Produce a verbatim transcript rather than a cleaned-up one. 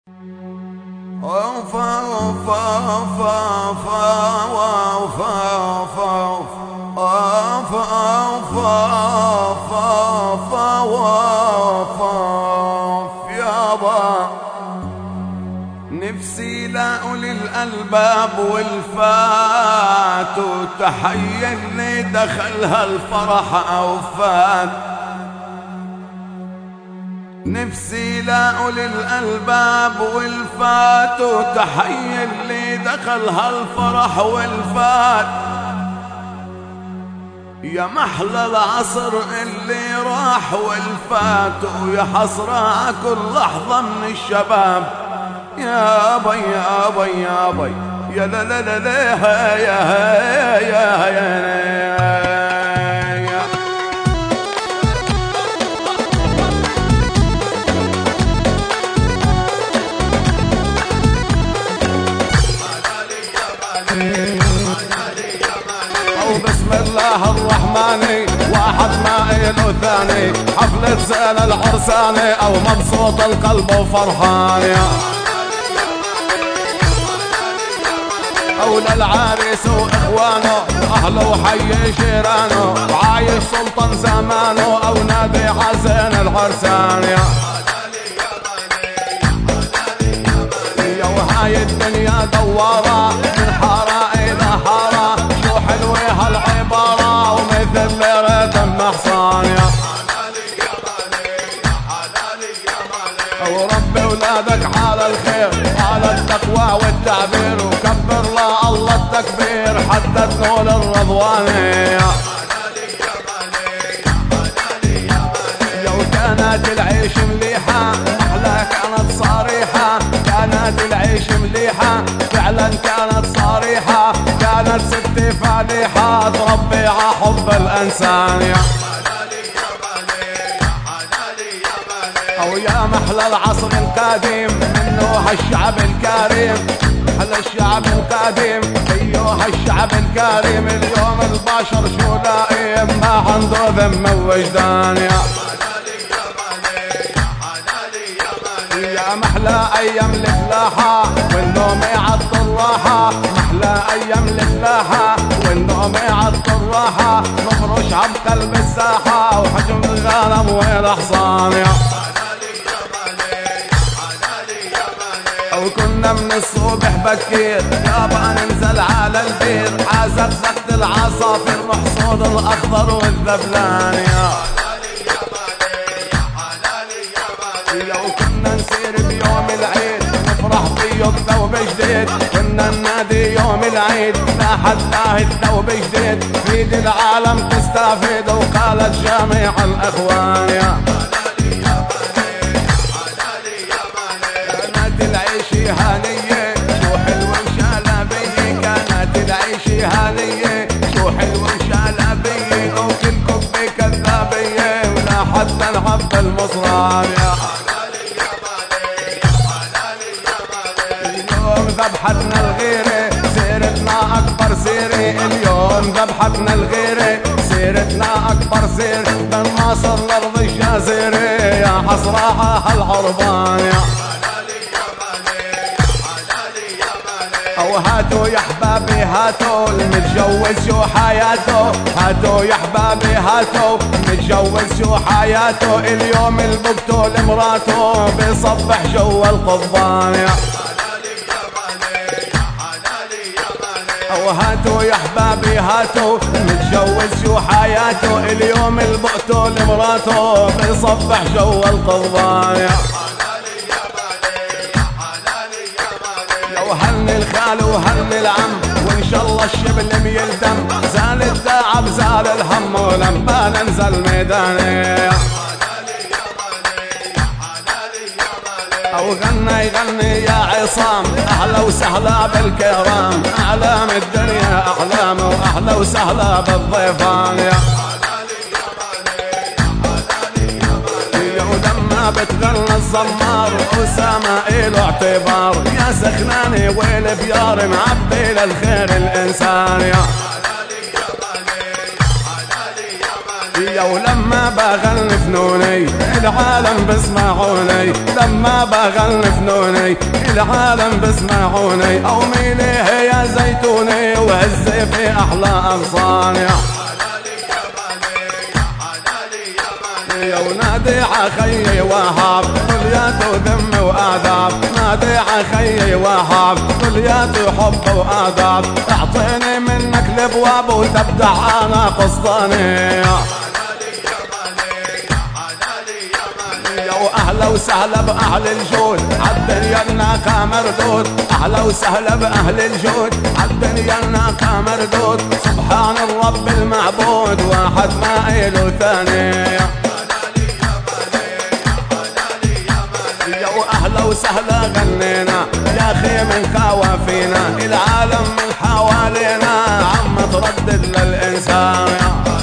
وفا وفا وفا وفا وفا وفا يابا نفسي لأولي الألباب والفات وتحيي اللي دخلها الفرح أو فات. نفسي لأولي الألباب والفات وتحيي اللي دخلها الفرح والفات. يا محلى العصر اللي راح والفات ويا حسرة كل لحظة من الشباب. يا بي يا بي يا بي يا لا لا لا لا يا يا يا بسم الله الرحمن واحد ما إله ثاني. حفلة زين العرساني أو مبسوط القلب وفرحان يا أو للعريس وإخوانه أهله وحي جيرانه وعايش سلطان زمانه أو نادي عزين العرسان يا يا وهاي الدنيا دوارة من حارة إلى حارة. شو حلوة هالعبارة ومثل رتم محصان يا وربي ولادك على الخير على التقوى والتعبير وكبر لا الله التكبير حتى تنول الرضوانية. يا وكانت العيش مليحة أحلى كانت صريحة. كانت العيش مليحة فعلا كانت صريحة. كانت ستي فالحة تربي ع حب الإنسان يا أو يا محلى العصر القديم منه هالشعب الكريم. محلى الشعب القديم ايوه هالشعب الكريم. اليوم البشر شو لائم ما عنده ذم وجدان يا يا محلى ايام الفلاحة والنوم يعطل الراحة. محلى ايام الفلاحة والنوم يعطل الراحة. نفرش عبقلب الساحة وحجم الغنم والاحصان يا وكنا من الصبح بكير يابا ننزل على البير. عازت زقت العصافير محصول الاخضر والذبلان يا لو كنا نسير بيوم العيد نفرح فيه بثوب جديد. كنا ننادي يوم العيد لا حد لاهي الثوب جديد. فيد العالم تستفيد وقالت جميع الاخوان يا كانت العيش هانية شو حلوة وشالبية. كانت العيش هانية شو حلوة وشالبية وكلكم بكذابية ولا حتى نحب المصران يا اليوم ذبحتنا الغيرة سيرتنا أكبر سيرة. اليوم ذبحتنا الغيرة سيرتنا أكبر سير. من مصر لأرض الجزيرة يا حسرة هالعربان يا أو هاتوا يا حبابي هاتوا المتجوز شو حياته. هاتوا يا حبابي هاتوا المتجوز شو حياته. اليوم البقتول مراته بيصبح جوا القضبان يا أو هاتوا يا حبابي هاتوا المتجوز شو حياته. اليوم البقتول مراته بيصبح جوا القضبان يا وهن الخال وهن العم وان شاء الله الشبل يلتم. زال التعب زال الهم ولما ننزل ميداني او غنى يغني يا عصام اهلا وسهلا بالكرام. اعلام الدنيا احلام واهلا وسهلا بالضيفان يا ولما بتغنى الزمار أسامة إله اعتبار. يا سخناني والبيار معبي للخير الإنسان يا يا ولما بغني فنوني العالم بسمعوني، لما بغني فنوني العالم بسمعوني، او ميليه يا زيتوني وهزي في احلى اغصاني. يا ونادي عخيي وهاب كليات وذم وآداب، نادي عخيي وهاب كليات وحب وآداب، اعطيني منك الابواب وتبدع انا قصداني. يا واهلا وسهلا باهل الجود عالدنيا الناقة مردود، اهلا وسهلا باهل الجود عالدنيا الناقة مردود، سبحان الرب المعبود واحد ما إله ثاني. يا واهلا وسهلا غنينا يا اخي من خوافينا، العالم من حوالينا عم تردد للانسان.